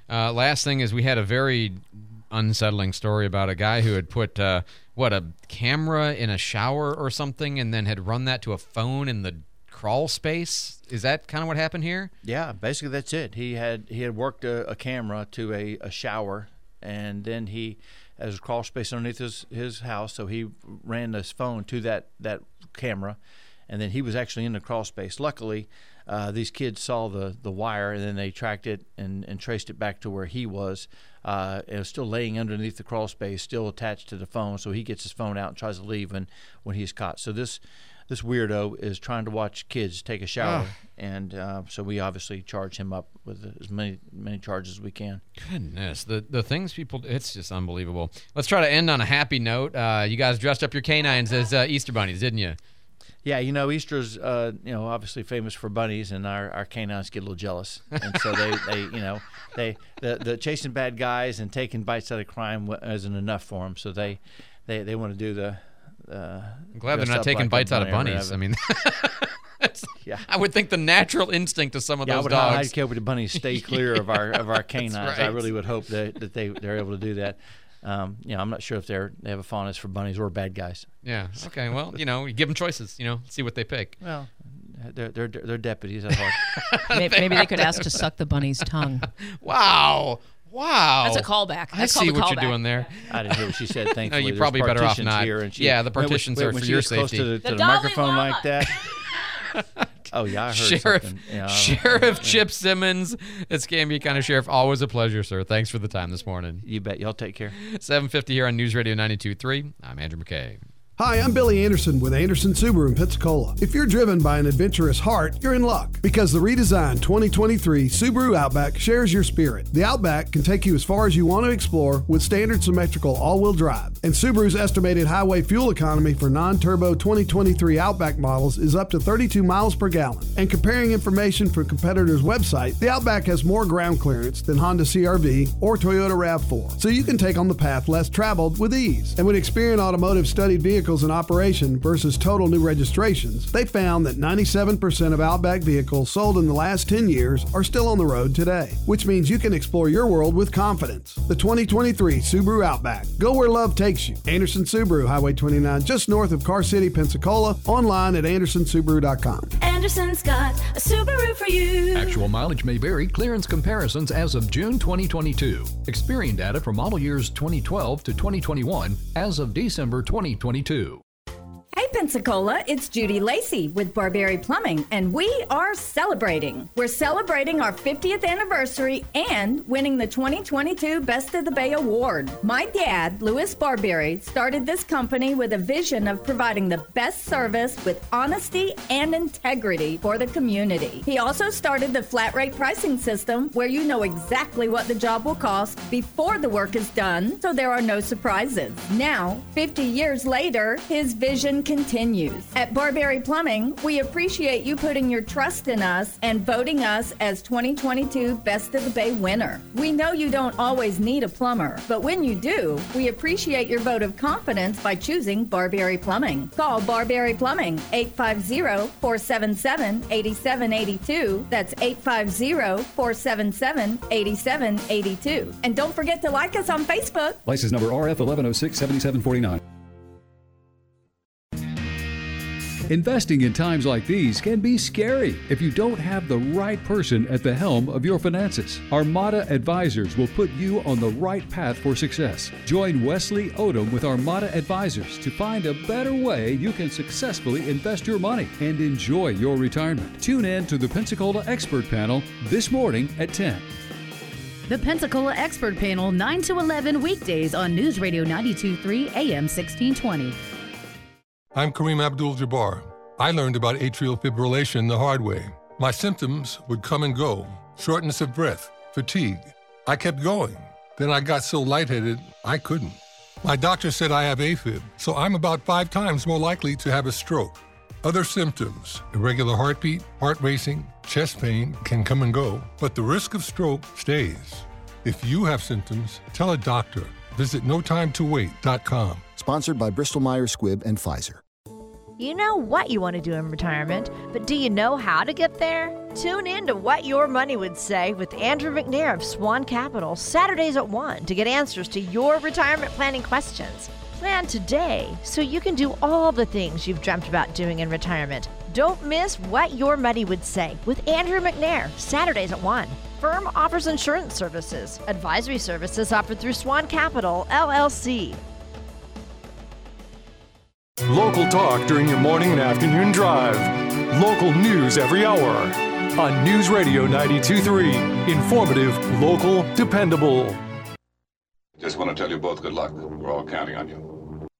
Uh, last thing is we had a very unsettling story about a guy who had put, uh, what, a camera in a shower or something and then had run that to a phone in the crawl space. Is that kind of what happened here? Yeah, basically that's it. He had he had worked a, a camera to a, a shower, and then he, as a crawl space underneath his, his house, so he ran his phone to that, that camera, and then he was actually in the crawl space. Luckily, uh, these kids saw the, the wire, and then they tracked it and, and traced it back to where he was. Uh, it was still laying underneath the crawl space, still attached to the phone, so he gets his phone out and tries to leave when, when he's caught. So this this weirdo is trying to watch kids take a shower, oh. and uh, so we obviously charge him up with as many many charges as we can. Goodness, the the things people, it's just unbelievable. Let's try to end on a happy note. Uh, you guys dressed up your canines as uh, Easter bunnies, didn't you? Yeah, you know, Easter's, uh, you know, obviously famous for bunnies, and our, our canines get a little jealous. And so they, they you know, they the, the chasing bad guys and taking bites out of crime isn't enough for them. So they, they, they want to do the uh, I'm glad they're not taking like bites out of bunnies. I mean, yeah. I would think the natural instinct of some of yeah, those I would dogs. I'd care the bunnies stay clear of our of our canines. Right. I really would hope that, that they, they're able to do that. Um, you know, I'm not sure if they're they have a fondness for bunnies or bad guys. Yeah. Okay. Well, you know, you give them choices. You know, see what they pick. Well, they're they're they're deputies at heart. maybe, maybe they could ask to suck the bunny's tongue. Wow. Wow. That's a callback. I That's see what callback. you're doing there. I didn't hear what she said. Thankfully, no, you're There's probably better off not. Here and she, yeah, the partitions wait, are wait, for when your she was safety. Close to the, to the, the microphone like that. Oh yeah, I heard Sheriff, something. Yeah, Sheriff Chip Simmons, it's Escambia County Sheriff. Always a pleasure, sir. Thanks for the time this morning. You bet. Y'all take care. seven fifty here on News Radio ninety-two point three. I'm Andrew McKay. Hi, I'm Billy Anderson with Anderson Subaru in Pensacola. If you're driven by an adventurous heart, you're in luck because the redesigned twenty twenty-three Subaru Outback shares your spirit. The Outback can take you as far as you want to explore with standard symmetrical all-wheel drive. And Subaru's estimated highway fuel economy for non-turbo twenty twenty-three Outback models is up to thirty-two miles per gallon. And comparing information from competitors' website, the Outback has more ground clearance than Honda C R V or Toyota RAV four. So you can take on the path less traveled with ease. And when Experian Automotive studied vehicles in operation versus total new registrations, they found that ninety-seven percent of Outback vehicles sold in the last ten years are still on the road today, which means you can explore your world with confidence. The twenty twenty-three Subaru Outback. Go where love takes you. Anderson Subaru, Highway twenty-nine, just north of Car City, Pensacola. Online at anderson subaru dot com. Anderson's got a Subaru for you. Actual mileage may vary. Clearance comparisons as of June twenty twenty-two. Experian data for model years twenty twelve to twenty twenty-one as of December twenty twenty-two. Hey Pensacola, it's Judy Lacey with Barberry Plumbing, and we are celebrating. We're celebrating our fiftieth anniversary and winning the twenty twenty-two Best of the Bay Award. My dad, Louis Barberry, started this company with a vision of providing the best service with honesty and integrity for the community. He also started the flat rate pricing system where you know exactly what the job will cost before the work is done, so there are no surprises. Now, fifty years later, his vision continues. At Barberry Plumbing, we appreciate you putting your trust in us and voting us as twenty twenty-two Best of the Bay winner. We know you don't always need a plumber, but when you do, we appreciate your vote of confidence by choosing Barberry Plumbing. Call Barberry Plumbing, eight five zero, four seven seven, eight seven eight two. That's eight five zero, four seven seven, eight seven eight two. And don't forget to like us on Facebook. License number R F eleven oh six seven seven four nine. Investing in times like these can be scary if you don't have the right person at the helm of your finances. Armada Advisors will put you on the right path for success. Join Wesley Odom with Armada Advisors to find a better way you can successfully invest your money and enjoy your retirement. Tune in to the Pensacola Expert Panel this morning at ten. The Pensacola Expert Panel, nine to eleven weekdays on News Radio ninety-two point three A M sixteen twenty. I'm Kareem Abdul-Jabbar. I learned about atrial fibrillation the hard way. My symptoms would come and go. Shortness of breath, fatigue. I kept going. Then I got so lightheaded, I couldn't. My doctor said I have AFib, so I'm about five times more likely to have a stroke. Other symptoms, irregular heartbeat, heart racing, chest pain can come and go, but the risk of stroke stays. If you have symptoms, tell a doctor. Visit no time to wait dot com. Sponsored by Bristol Myers Squibb and Pfizer. You know what you want to do in retirement, but do you know how to get there? Tune in to What Your Money Would Say with Andrew McNair of Swan Capital, Saturdays at one, to get answers to your retirement planning questions. Plan today so you can do all the things you've dreamt about doing in retirement. Don't miss What Your Money Would Say with Andrew McNair, Saturdays at one. Firm offers insurance services. Advisory services offered through Swan Capital, L L C. Local talk during your morning and afternoon drive. Local news every hour. On News Radio ninety-two point three. Informative, local, dependable. Just want to tell you both good luck. We're all counting on you.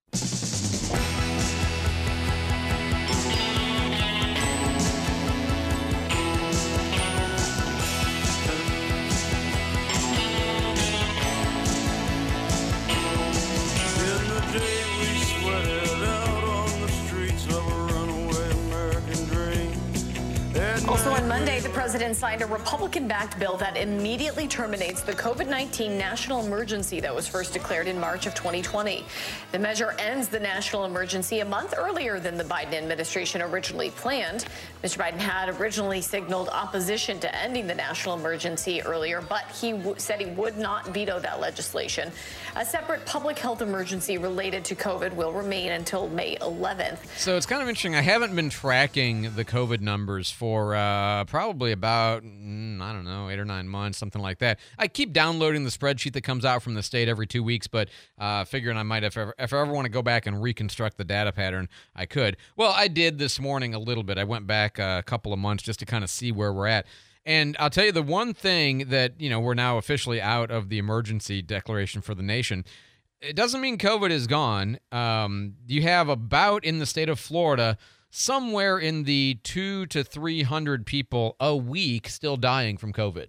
Also on Monday, the president signed a Republican-backed bill that immediately terminates the COVID nineteen national emergency that was first declared in March of twenty twenty. The measure ends the national emergency a month earlier than the Biden administration originally planned. Mister Biden had originally signaled opposition to ending the national emergency earlier, but he w- said he would not veto that legislation. A separate public health emergency related to COVID will remain until May eleventh. So it's kind of interesting. I haven't been tracking the COVID numbers for uh, probably about, mm, I don't know, eight or nine months, something like that. I keep downloading the spreadsheet that comes out from the state every two weeks, but uh, figuring I might, if ever, if I ever want to go back and reconstruct the data pattern, I could. Well, I did this morning a little bit. I went back a couple of months just to kind of see where we're at. And I'll tell you the one thing that, you know, we're now officially out of the emergency declaration for the nation. It doesn't mean COVID is gone. Um, you have about, in the state of Florida, somewhere in the two to three hundred people a week still dying from COVID.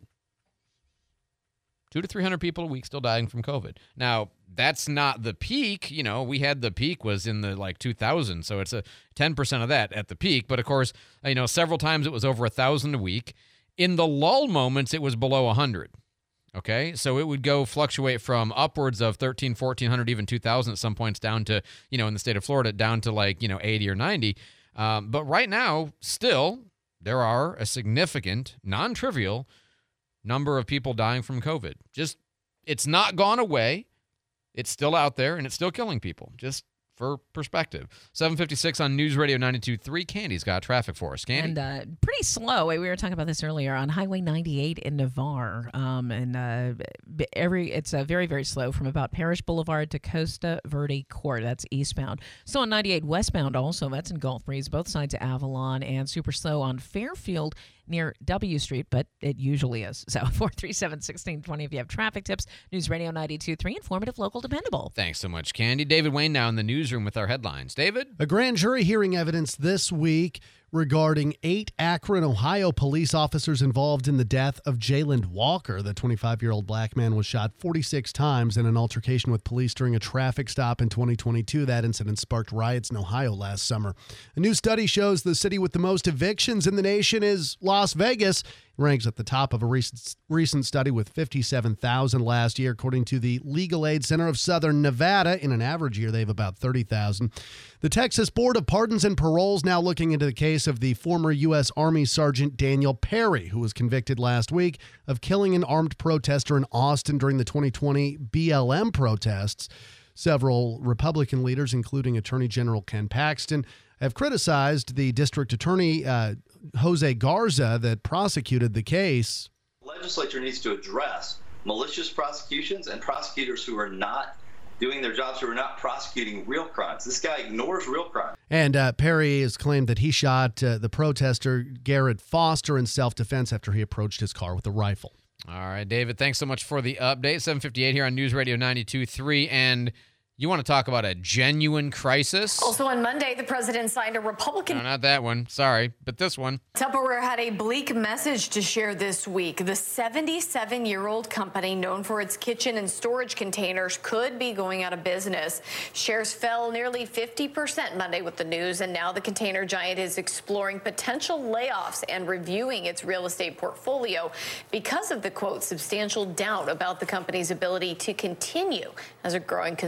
Two to three hundred people a week still dying from COVID. Now, that's not the peak. You know, we had the peak was in the like two thousand, so it's a ten percent of that at the peak. But of course, you know, several times it was over a thousand a week. In the lull moments, it was below one hundred. Okay, so it would go fluctuate from upwards of thirteen, fourteen hundred, even two thousand at some points down to, you know, in the state of Florida, down to like, you know, eighty or ninety. Um, but right now, still, there are a significant, non-trivial number of people dying from COVID. Just, it's not gone away. It's still out there, and it's still killing people. Just for perspective. seven fifty-six on News Radio ninety-two point three. Candy's got traffic for us. Candy? And uh, pretty slow. We were talking about this earlier on Highway ninety-eight in Navarre. Um, and uh, every it's uh, very, very slow from about Parish Boulevard to Costa Verde Court. That's eastbound. So on ninety-eight westbound also, that's in Gulf Breeze, both sides of Avalon, and super slow on Fairfield near W Street, but it usually is. So four three seven, one six two zero if you have traffic tips. News Radio ninety-two point three, informative, local, dependable. Thanks so much, Candy. David Wayne now in the newsroom with our headlines. David? A grand jury hearing evidence this week regarding eight Akron, Ohio police officers involved in the death of Jayland Walker. The twenty-five-year-old black man was shot forty-six times in an altercation with police during a traffic stop in twenty twenty-two. That incident sparked riots in Ohio last summer. A new study shows the city with the most evictions in the nation is Las Vegas. It ranks at the top of a recent, recent study with fifty-seven thousand last year, according to the Legal Aid Center of Southern Nevada. In an average year, they have about thirty thousand. The Texas Board of Pardons and Paroles now looking into the case of the former U S. Army Sergeant Daniel Perry, who was convicted last week of killing an armed protester in Austin during the twenty twenty B L M protests. Several Republican leaders, including Attorney General Ken Paxton, have criticized the district attorney, uh, Jose Garza, that prosecuted the case. The legislature needs to address malicious prosecutions and prosecutors who are not doing their jobs, who are not prosecuting real crimes. This guy ignores real crime. And uh, Perry has claimed that he shot uh, the protester Garrett Foster in self-defense after he approached his car with a rifle. All right, David, thanks so much for the update. seven fifty-eight here on News Radio ninety-two point three. And you want to talk about a genuine crisis? Also on Monday, the president signed a Republican... No, not that one. Sorry, but this one. Tupperware had a bleak message to share this week. The seventy-seven-year-old company known for its kitchen and storage containers could be going out of business. Shares fell nearly fifty percent Monday with the news, and now the container giant is exploring potential layoffs and reviewing its real estate portfolio because of the, quote, substantial doubt about the company's ability to continue as a growing concern.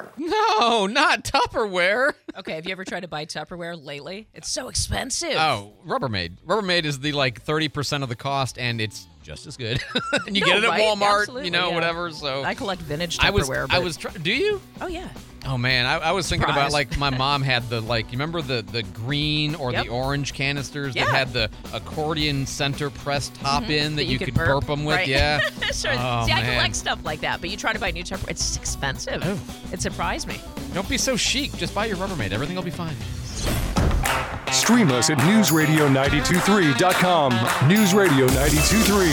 warm. No, not Tupperware. Okay, have you ever tried to buy Tupperware lately? It's so expensive. Oh, Rubbermaid. Rubbermaid is the like thirty percent of the cost, and it's just as good. And you No, get it at right? Walmart, Absolutely, you know, yeah. whatever. So I collect vintage I was, Tupperware. I but- was. Try- do you? Oh yeah. Oh man, I, I was thinking Surprise. about like my mom had the like you remember the the green or Yep. the orange canisters Yeah. that had the accordion center press top Mhm. in that, you, could burp, burp them with. right. Yeah. Sure. Oh, See, I man. collect stuff like that, but you try to buy new Tupperware, it's expensive. Oh. It surprised me. Don't be so chic. Just buy your Rubbermaid. Everything will be fine. Stream us at news radio nine two three dot com. News Radio nine two three.